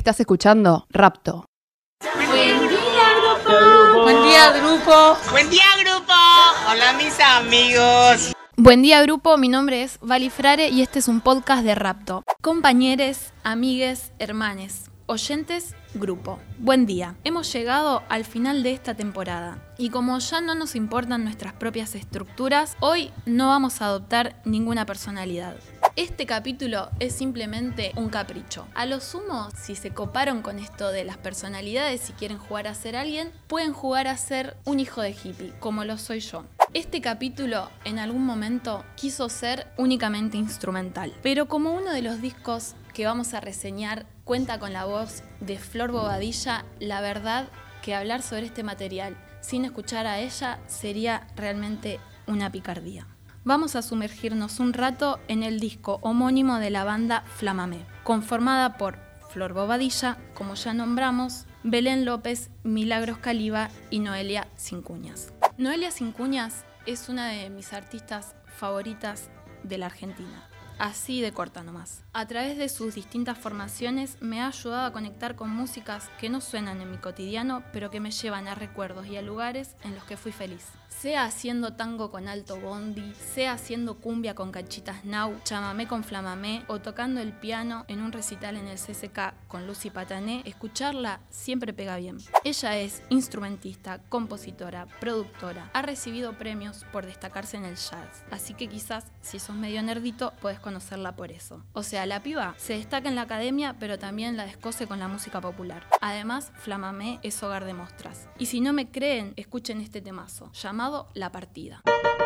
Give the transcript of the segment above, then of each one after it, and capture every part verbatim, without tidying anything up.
Estás escuchando Rapto. Buen día, grupo. Buen día, grupo. Buen día, grupo. Hola, mis amigos. Buen día, grupo. Mi nombre es Vali Frare y este es un podcast de Rapto. Compañeres, amigues, hermanes, oyentes, grupo. Buen día. Hemos llegado al final de esta temporada y como ya no nos importan nuestras propias estructuras, hoy no vamos a adoptar ninguna personalidad. Este capítulo es simplemente un capricho. A lo sumo, si se coparon con esto de las personalidades y quieren jugar a ser alguien, pueden jugar a ser un hijo de hippie, como lo soy yo. Este capítulo en algún momento quiso ser únicamente instrumental, pero como uno de los discos que vamos a reseñar cuenta con la voz de Flor Bobadilla, la verdad que hablar sobre este material sin escuchar a ella sería realmente una picardía. Vamos a sumergirnos un rato en el disco homónimo de la banda Flamamé, conformada por Flor Bobadilla, como ya nombramos, Belén López, Milagros Caliba y Noelia Cincuñas. Noelia Cincuñas es una de mis artistas favoritas de la Argentina. Así de corta nomás. A través de sus distintas formaciones me ha ayudado a conectar con músicas que no suenan en mi cotidiano, pero que me llevan a recuerdos y a lugares en los que fui feliz. Sea haciendo tango con Alto Bondi, sea haciendo cumbia con Cachitas Now, chamamé con Flamamé o tocando el piano en un recital en el C C K con Lucy Patané, escucharla siempre pega bien. Ella es instrumentista, compositora, productora, ha recibido premios por destacarse en el jazz, así que quizás si sos medio nerdito podés conocerla por eso. O sea, la piba se destaca en la academia pero también la descose con la música popular. Además, Flamamé es hogar de mostras. Y si no me creen, escuchen este temazo, llamado La Partida.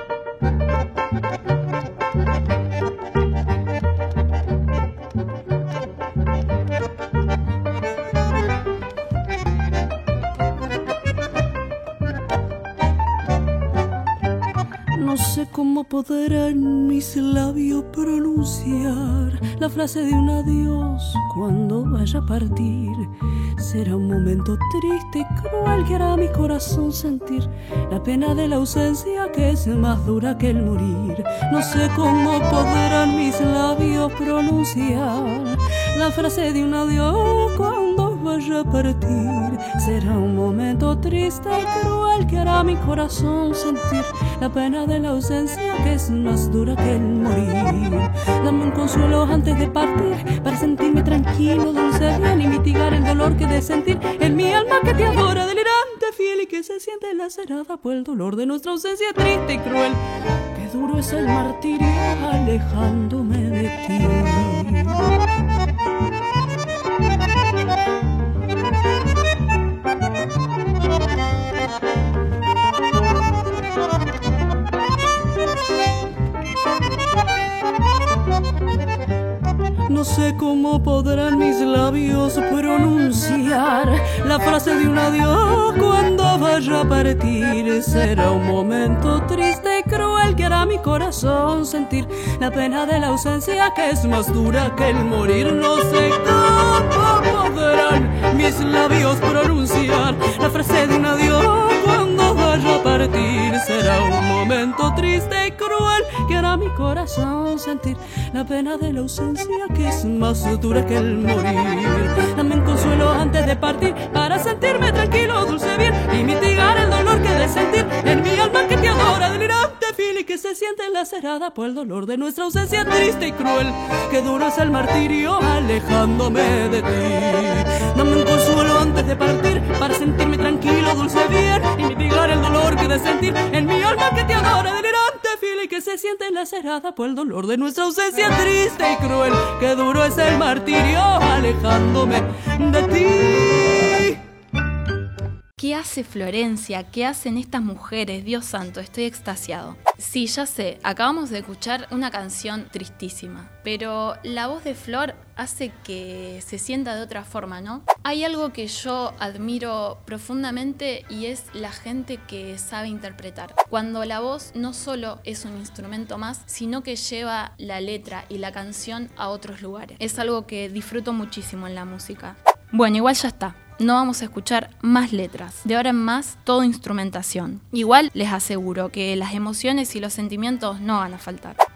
No sé cómo podrán mis labios pronunciar la frase de un adiós cuando vaya a partir. Será un momento triste y cruel que hará mi corazón sentir la pena de la ausencia que es más dura que el morir. No sé cómo podrán mis labios pronunciar la frase de un adiós cuando vaya a partir. Será un momento triste y cruel que hará mi corazón sentir la pena de la ausencia que es más dura que el morir. Dame un consuelo antes de partir para sentirme tranquilo, dulce bien y mitigar el dolor que de sentir en mi alma que te adora, delirante, fiel y que se siente lacerada por el dolor de nuestra ausencia triste y cruel. Qué duro es el martirio alejándome de ti. No sé cómo podrán mis labios pronunciar la frase de un adiós cuando vaya a partir. Será un momento triste y cruel que hará mi corazón sentir la pena de la ausencia que es más dura que el morir. No sé cómo podrán mis labios pronunciar la frase de un adiós cuando vaya a partir. Será un momento triste y cruel que hará mi corazón sentir la pena de la ausencia que es más dura que el morir. Dame un consuelo antes de partir para sentirme tranquilo, dulce bien y mitigar el dolor que de sentir en mi alma que te adora, delirante, fiel y que se siente lacerada por el dolor de nuestra ausencia triste y cruel. Qué duro es el martirio alejándome de ti. Dame un consuelo antes de partir para sentirme tranquilo, dulce bien y mitigar el dolor que de sentir en mi alma que te adora, delirante, fiel y que se siente lacerada por el dolor de nuestra ausencia triste y cruel. Qué duro es el martirio alejándome de ti. ¿Qué hace Florencia? ¿Qué hacen estas mujeres? Dios santo, estoy extasiado. Sí, ya sé, acabamos de escuchar una canción tristísima, pero la voz de Flor hace que se sienta de otra forma, ¿no? Hay algo que yo admiro profundamente y es la gente que sabe interpretar. Cuando la voz no solo es un instrumento más, sino que lleva la letra y la canción a otros lugares. Es algo que disfruto muchísimo en la música. Bueno, igual ya está. No vamos a escuchar más letras. De ahora en más, todo instrumentación. Igual les aseguro que las emociones y los sentimientos no van a faltar.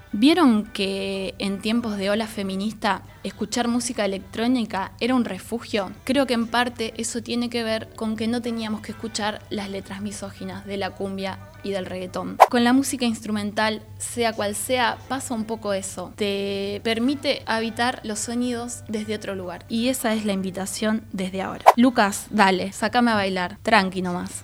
¿Vieron que en tiempos de ola feminista escuchar música electrónica era un refugio? Creo que en parte eso tiene que ver con que no teníamos que escuchar las letras misóginas de la cumbia y del reggaetón. Con la música instrumental, sea cual sea, pasa un poco eso. Te permite habitar los sonidos desde otro lugar. Y esa es la invitación desde ahora. Lucas, dale, sácame a bailar. Tranqui nomás.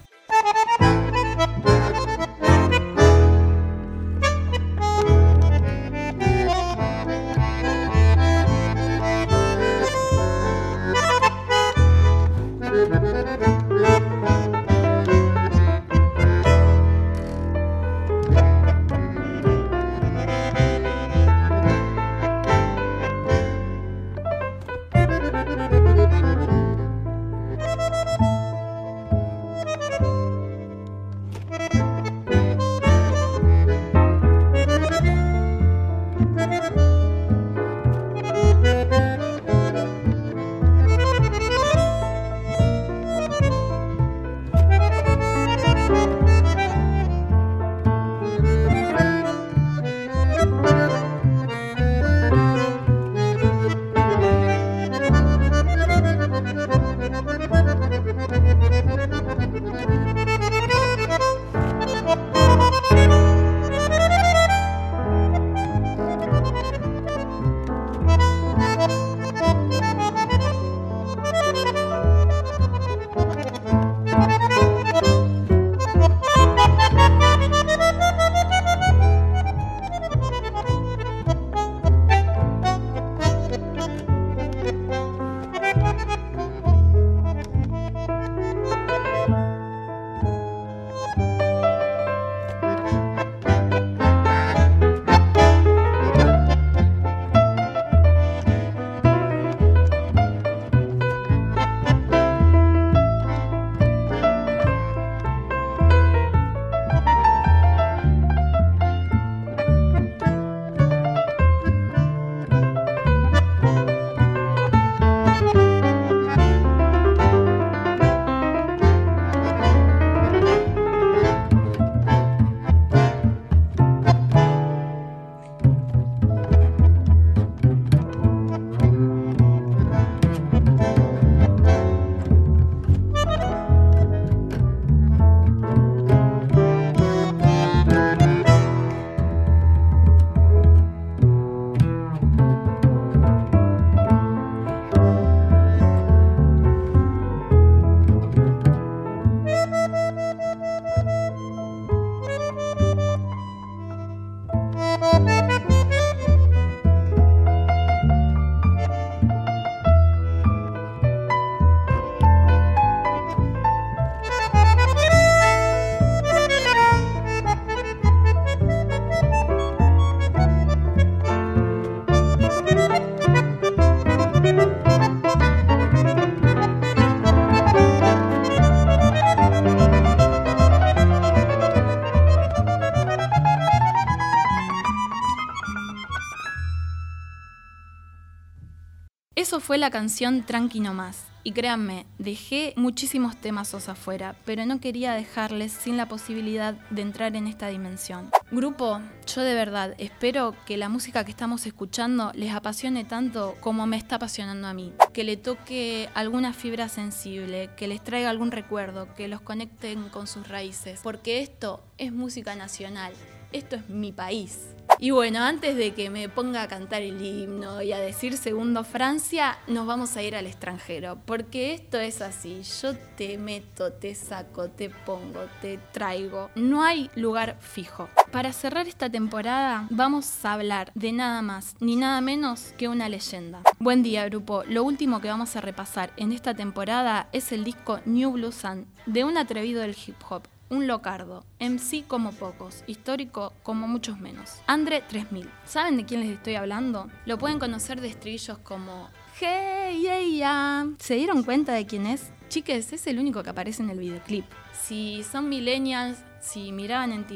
Eso fue la canción Tranqui Nomás. Y créanme, dejé muchísimos temazos afuera, pero no quería dejarles sin la posibilidad de entrar en esta dimensión. Grupo, yo de verdad espero que la música que estamos escuchando les apasione tanto como me está apasionando a mí. Que le toque alguna fibra sensible, que les traiga algún recuerdo, que los conecten con sus raíces. Porque esto es música nacional, esto es mi país. Y bueno, antes de que me ponga a cantar el himno y a decir segundo Francia, nos vamos a ir al extranjero, porque esto es así, yo te meto, te saco, te pongo, te traigo, no hay lugar fijo. Para cerrar esta temporada vamos a hablar de nada más ni nada menos que una leyenda. Buen día, grupo, lo último que vamos a repasar en esta temporada es el disco New Blue Sun, de un atrevido del hip hop. Un locardo, M C como pocos, histórico como muchos menos. Andre tres mil. ¿Saben de quién les estoy hablando? Lo pueden conocer de estribillos como Hey, yeah, yeah. ¿Se dieron cuenta de quién es? Chiques, es el único que aparece en el videoclip. Si son millennials, si miraban en T V,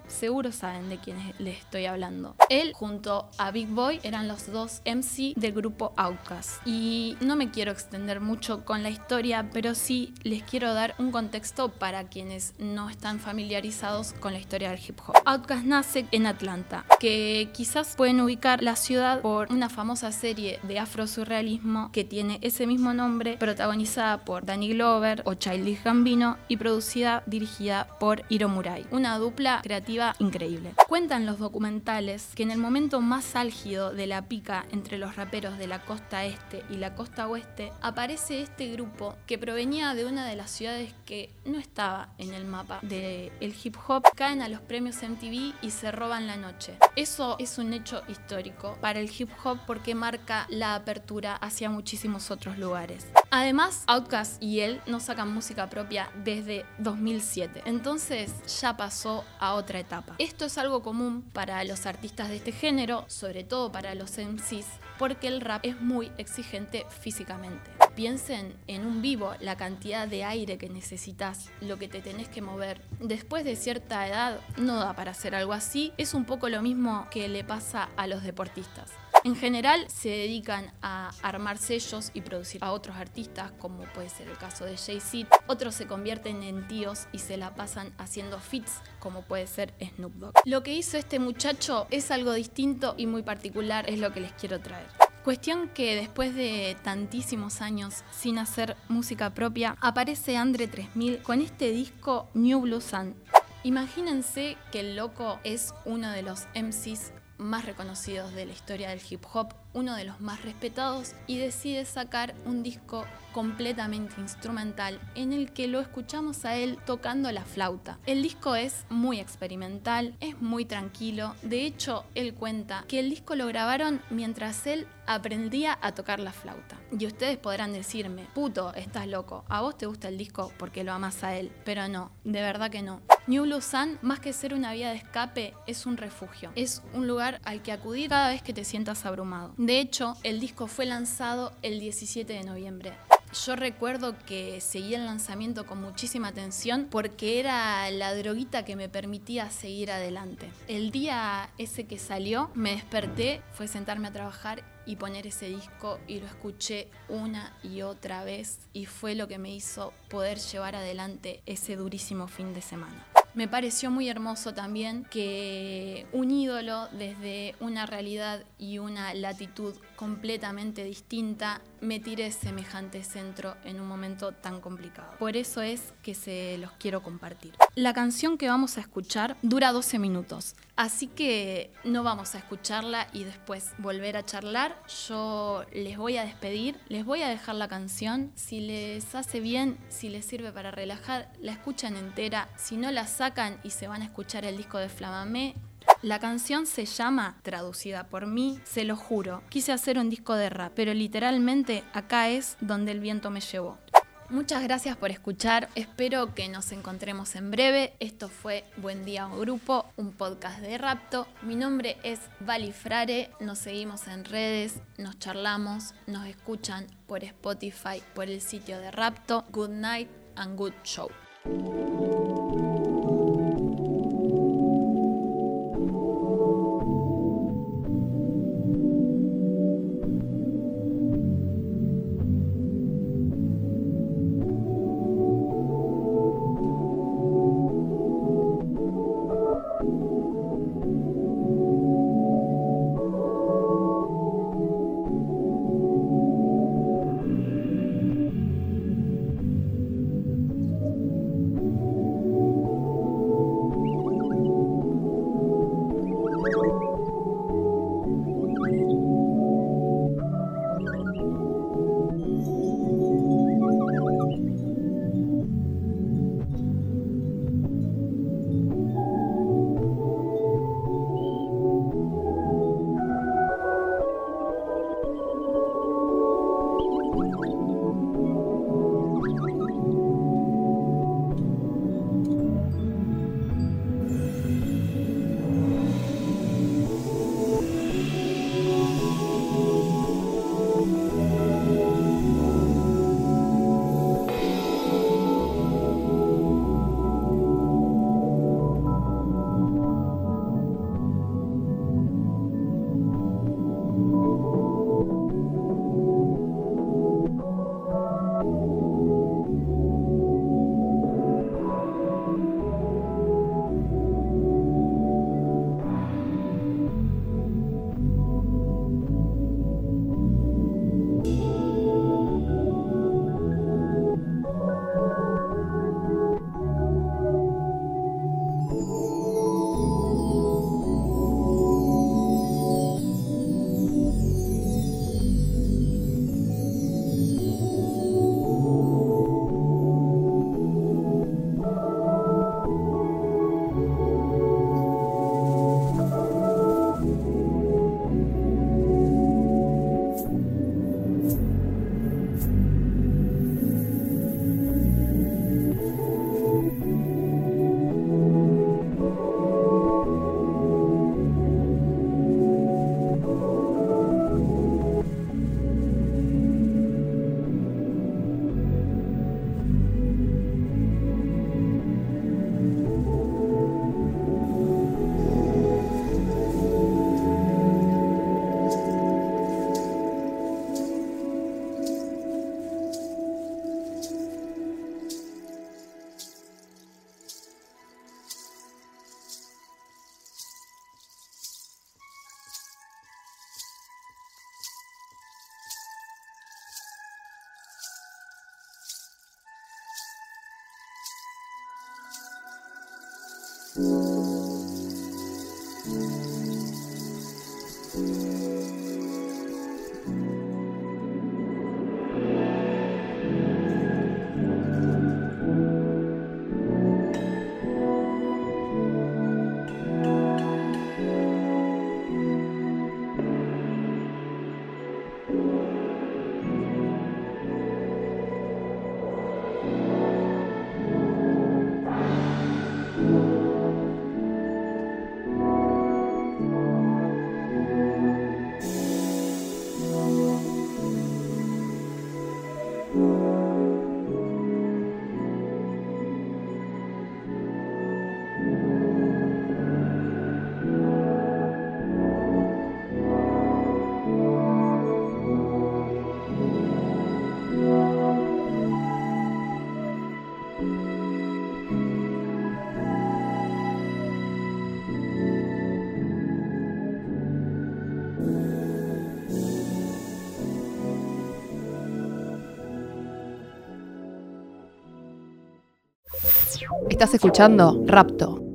seguro saben de quién les estoy hablando. Él junto a Big Boi eran los dos M C del grupo Outkast. Y no me quiero extender mucho con la historia, pero sí les quiero dar un contexto para quienes no están familiarizados con la historia del hip hop. Outkast nace en Atlanta, que quizás pueden ubicar la ciudad por una famosa serie de afrosurrealismo que tiene ese mismo nombre, protagonizada por Danny Glover o Childish Gambino y producida, dirigida por Hiro Murai. Una dupla creativa increíble. Cuentan los documentales que en el momento más álgido de la pica entre los raperos de la costa este y la costa oeste, aparece este grupo que provenía de una de las ciudades que no estaba en el mapa del hip hop, caen a los premios M T V y se roban la noche. Eso es un hecho histórico para el hip hop porque marca la apertura hacia muchísimos otros lugares. Además, Outkast y él no sacan música propia desde dos mil siete, entonces ya pasó a otra etapa. Esto es algo común para los artistas de este género, sobre todo para los M Cs, porque el rap es muy exigente físicamente. Piensen en un vivo, la cantidad de aire que necesitas, lo que te tenés que mover. Después de cierta edad no da para hacer algo así, es un poco lo mismo que le pasa a los deportistas. En general se dedican a armar sellos y producir a otros artistas, como puede ser el caso de Jay-Z. Otros se convierten en tíos y se la pasan haciendo feats, como puede ser Snoop Dogg. Lo que hizo este muchacho es algo distinto y muy particular, es lo que les quiero traer. Cuestión que después de tantísimos años sin hacer música propia, aparece Andre tres mil con este disco New Blue Sun. Imagínense que el loco es uno de los M Cs más reconocidos de la historia del hip hop, uno de los más respetados, y decide sacar un disco completamente instrumental en el que lo escuchamos a él tocando la flauta. El disco es muy experimental, es muy tranquilo. De hecho, él cuenta que el disco lo grabaron mientras él aprendía a tocar la flauta. Y ustedes podrán decirme, puto, estás loco, a vos te gusta el disco porque lo amás a él, pero no, de verdad que no. New Blue Sun, más que ser una vía de escape, es un refugio. Es un lugar al que acudir cada vez que te sientas abrumado. De hecho, el disco fue lanzado el diecisiete de noviembre. Yo recuerdo que seguí el lanzamiento con muchísima atención porque era la droguita que me permitía seguir adelante. El día ese que salió, me desperté, fue sentarme a trabajar y poner ese disco y lo escuché una y otra vez y fue lo que me hizo poder llevar adelante ese durísimo fin de semana. Me pareció muy hermoso también que un ídolo desde una realidad y una latitud completamente distinta me tire semejante centro en un momento tan complicado. Por eso es que se los quiero compartir. La canción que vamos a escuchar dura doce minutos, así que no vamos a escucharla y después volver a charlar. Yo les voy a despedir, les voy a dejar la canción. Si les hace bien, si les sirve para relajar, la escuchan entera. Si no, la sacan y se van a escuchar el disco de Flamamé. La canción se llama, traducida por mí, Se lo juro. Quise hacer un disco de rap, pero literalmente acá es donde el viento me llevó. Muchas gracias por escuchar, espero que nos encontremos en breve. Esto fue Buen Día Grupo, un podcast de Rapto. Mi nombre es Vali Frare, nos seguimos en redes, nos charlamos, nos escuchan por Spotify, por el sitio de Rapto. Good night and good show. Estás escuchando Rapto.